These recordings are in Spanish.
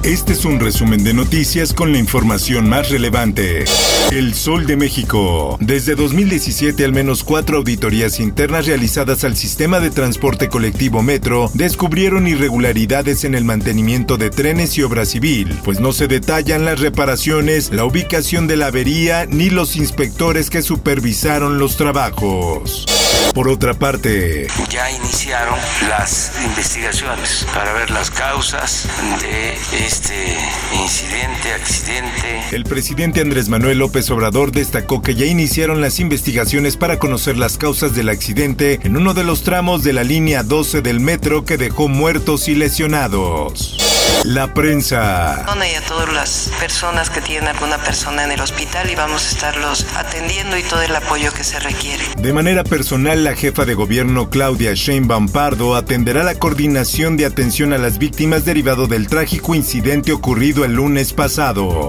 Este es un resumen de noticias con la información más relevante. El Sol de México. Desde 2017, al menos 4 auditorías internas realizadas al sistema de transporte colectivo Metro descubrieron irregularidades en el mantenimiento de trenes y obra civil, pues no se detallan las reparaciones, la ubicación de la avería ni los inspectores que supervisaron los trabajos. Por otra parte, ya iniciaron las investigaciones para ver las causas de este accidente. El presidente Andrés Manuel López Obrador destacó que ya iniciaron las investigaciones para conocer las causas del accidente en uno de los tramos de la línea 12 del metro que dejó muertos y lesionados. La prensa. Y a todas las personas que tienen alguna persona en el hospital y vamos a estarlos atendiendo y todo el apoyo que se requiere. De manera personal, la jefa de gobierno Claudia Sheinbaum Pardo atenderá la coordinación de atención a las víctimas derivado del trágico incidente ocurrido el lunes pasado.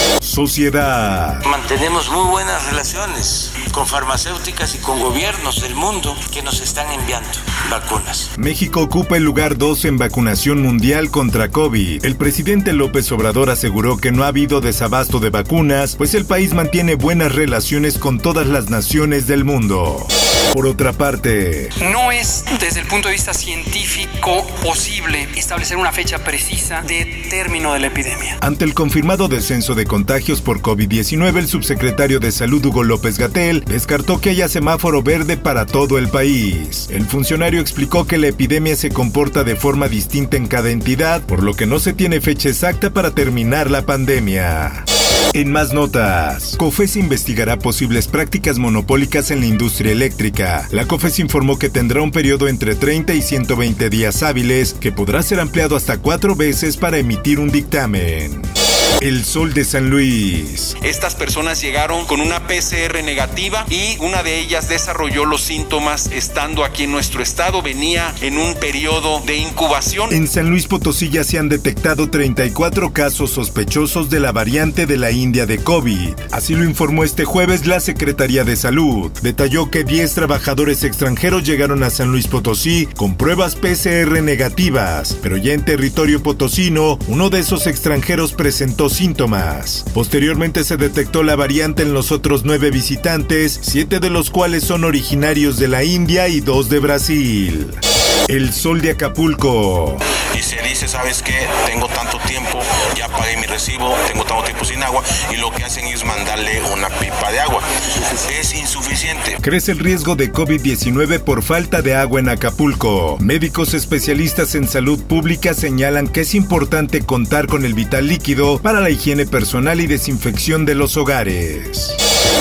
Sociedad. Mantenemos muy buenas relaciones con farmacéuticas y con gobiernos del mundo que nos están enviando vacunas. México ocupa el lugar 2 en vacunación mundial contra COVID. El presidente López Obrador aseguró que no ha habido desabasto de vacunas, pues el país mantiene buenas relaciones con todas las naciones del mundo. Por otra parte, no es desde el punto de vista científico posible establecer una fecha precisa de término de la epidemia. Ante el confirmado descenso de contagios por COVID-19, el subsecretario de Salud Hugo López-Gatell descartó que haya semáforo verde para todo el país. El funcionario explicó que la epidemia se comporta de forma distinta en cada entidad, por lo que no se tiene fecha exacta para terminar la pandemia. En más notas, COFECE investigará posibles prácticas monopólicas en la industria eléctrica. La COFECE informó que tendrá un periodo entre 30 y 120 días hábiles, que podrá ser ampliado hasta 4 veces para emitir un dictamen. El Sol de San Luis. Estas personas llegaron con una PCR negativa y una de ellas desarrolló los síntomas estando aquí en nuestro estado. Venía en un periodo de incubación. En San Luis Potosí ya se han detectado 34 casos sospechosos de la variante de la India de COVID. Así lo informó este jueves la Secretaría de Salud. Detalló que 10 trabajadores extranjeros llegaron a San Luis Potosí con pruebas PCR negativas, pero ya en territorio potosino, uno de esos extranjeros presentó síntomas. Posteriormente se detectó la variante en los otros 9 visitantes, 7 de los cuales son originarios de la India y 2 de Brasil. El Sol de Acapulco. Y se dice, ¿sabes qué? Tengo tanto tiempo, ya pagué mi recibo, tengo tanto tiempo sin agua, y lo que hacen es mandarle una pipa de agua. Es insuficiente. Crece el riesgo de COVID-19 por falta de agua en Acapulco. Médicos especialistas en salud pública señalan que es importante contar con el vital líquido para la higiene personal y desinfección de los hogares.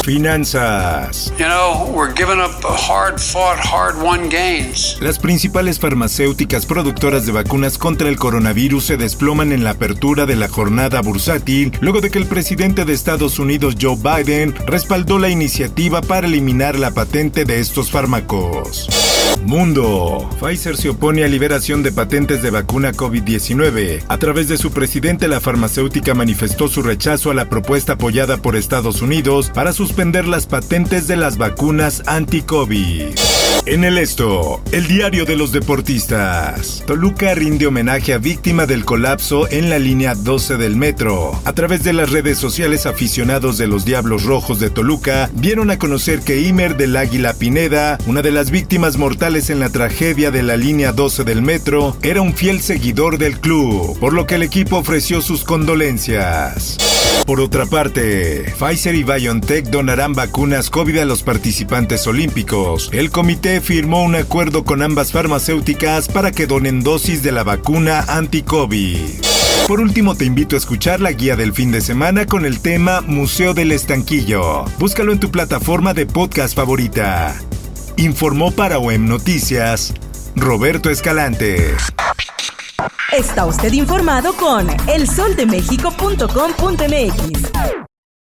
Finanzas. We're giving up hard-fought, hard-won gains. Las principales farmacéuticas productoras de vacunas contra el coronavirus se desploman en la apertura de la jornada bursátil, luego de que el presidente de Estados Unidos, Joe Biden, respaldó la iniciativa para eliminar la patente de estos fármacos. Mundo. Pfizer se opone a liberación de patentes de vacuna COVID-19. A través de su presidente, la farmacéutica manifestó su rechazo a la propuesta apoyada por Estados Unidos para suspender las patentes de las vacunas anti-COVID. En el Esto, el diario de los deportistas. Toluca rinde homenaje a víctima del colapso en la línea 12 del metro. A través de las redes sociales, aficionados de los Diablos Rojos de Toluca dieron a conocer que Imer del Águila Pineda, una de las víctimas mortales en la tragedia de la línea 12 del metro, era un fiel seguidor del club, por lo que el equipo ofreció sus condolencias. Por otra parte, Pfizer y BioNTech donarán vacunas COVID a los participantes olímpicos. El comité firmó un acuerdo con ambas farmacéuticas para que donen dosis de la vacuna anti-COVID. Por último, te invito a escuchar la guía del fin de semana con el tema Museo del Estanquillo. Búscalo en tu plataforma de podcast favorita. Informó para OEM Noticias, Roberto Escalante. Está usted informado con elsoldemexico.com.mx.